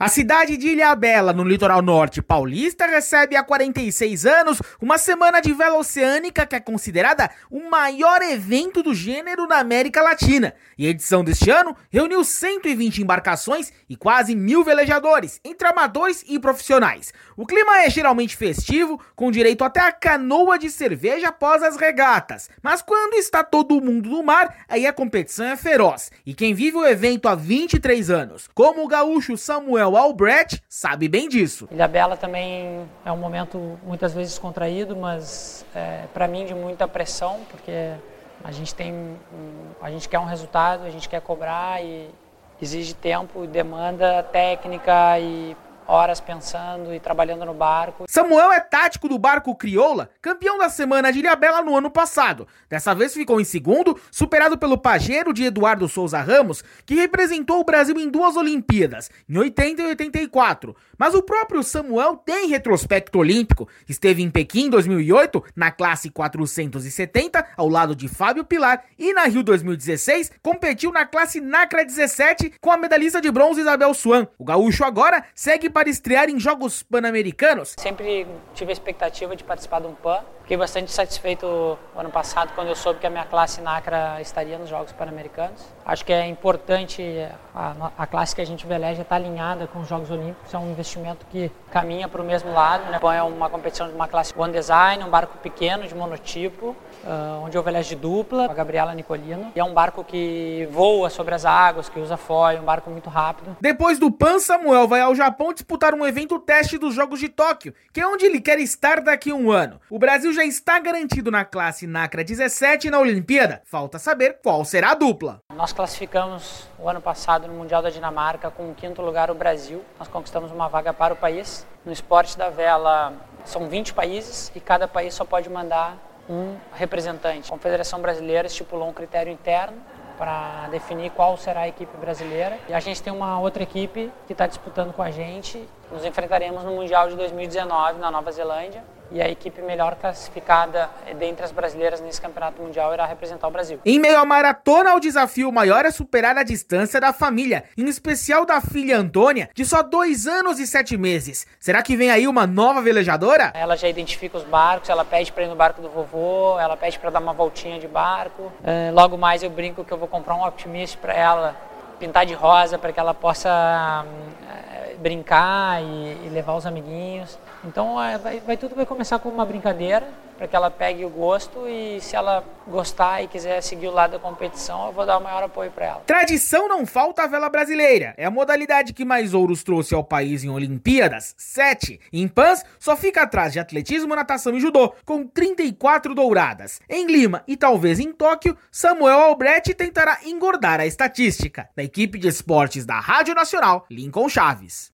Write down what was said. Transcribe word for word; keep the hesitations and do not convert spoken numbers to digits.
A cidade de Ilhabela, no litoral norte paulista, recebe há quarenta e seis anos uma semana de vela oceânica que é considerada o maior evento do gênero na América Latina. E a edição deste ano reuniu cento e vinte embarcações e quase mil velejadores, entre amadores e profissionais. O clima é geralmente festivo, com direito até a canoa de cerveja após as regatas. Mas quando está todo mundo no mar, aí a competição é feroz. E quem vive o evento há vinte e três anos, como o gaúcho Samuel Albrecht, sabe bem disso. Ilhabela também é um momento muitas vezes contraído, mas é, para mim de muita pressão, porque a gente tem, a gente quer um resultado, a gente quer cobrar e exige tempo, demanda técnica e horas pensando e trabalhando no barco. Samuel é tático do barco Crioula, campeão da semana de Ilhabela no ano passado. Dessa vez ficou em segundo, superado pelo pajeiro de Eduardo Souza Ramos, que representou o Brasil em duas Olimpíadas, em oitenta e oitenta e quatro. Mas o próprio Samuel tem retrospecto olímpico. Esteve em Pequim em dois mil e oito, na classe quatrocentos e setenta, ao lado de Fábio Pilar, e na Rio dois mil e dezesseis, competiu na classe Nacra dezessete com a medalhista de bronze Isabel Swan. O gaúcho agora segue para estrear em Jogos Pan-Americanos. Sempre tive a expectativa de participar de um Pan. Fiquei bastante satisfeito o ano passado quando eu soube que a minha classe Nacra estaria nos Jogos Pan-Americanos. Acho que é importante a, a classe que a gente veleja estar alinhada com os Jogos Olímpicos. É um investimento que caminha para o mesmo lado, né? Pan é uma competição de uma classe One Design, um barco pequeno de monotipo, uh, onde eu velejo de dupla, com a Gabriela Nicolino. E é um barco que voa sobre as águas, que usa foil, um barco muito rápido. Depois do Pan, Samuel vai ao Japão disputar um evento teste dos Jogos de Tóquio, que é onde ele quer estar daqui a um ano. O Brasil já está garantido na classe Nacra dezessete na Olimpíada. Falta saber qual será a dupla. Nós classificamos o ano passado no Mundial da Dinamarca com o quinto lugar o Brasil. Nós conquistamos uma vaga para o país. No esporte da vela são vinte países e cada país só pode mandar um representante. A Confederação Brasileira estipulou um critério interno para definir qual será a equipe brasileira. E a gente tem uma outra equipe que está disputando com a gente. Nos enfrentaremos no Mundial de dois mil e dezenove, na Nova Zelândia. E a equipe melhor classificada dentre as brasileiras nesse campeonato mundial irá representar o Brasil. Em meio à maratona, o desafio maior é superar a distância da família, em especial da filha Antônia, de só dois anos e sete meses. Será que vem aí uma nova velejadora? Ela já identifica os barcos, ela pede para ir no barco do vovô, ela pede para dar uma voltinha de barco. É, logo mais eu brinco que eu vou comprar um Optimist para ela, pintar de rosa para que ela possa é, brincar e, e levar os amiguinhos. Então é, vai, vai, tudo vai começar com uma brincadeira para que ela pegue o gosto e se ela gostar e quiser seguir o lado da competição, eu vou dar o maior apoio para ela. Tradição não falta a vela brasileira. É a modalidade que mais ouros trouxe ao país em Olimpíadas, sete. Em Pans, só fica atrás de atletismo, natação e judô, com trinta e quatro douradas. Em Lima e talvez em Tóquio, Samuel Albrecht tentará engordar a estatística. Da equipe de esportes da Rádio Nacional, Lincoln Chaves.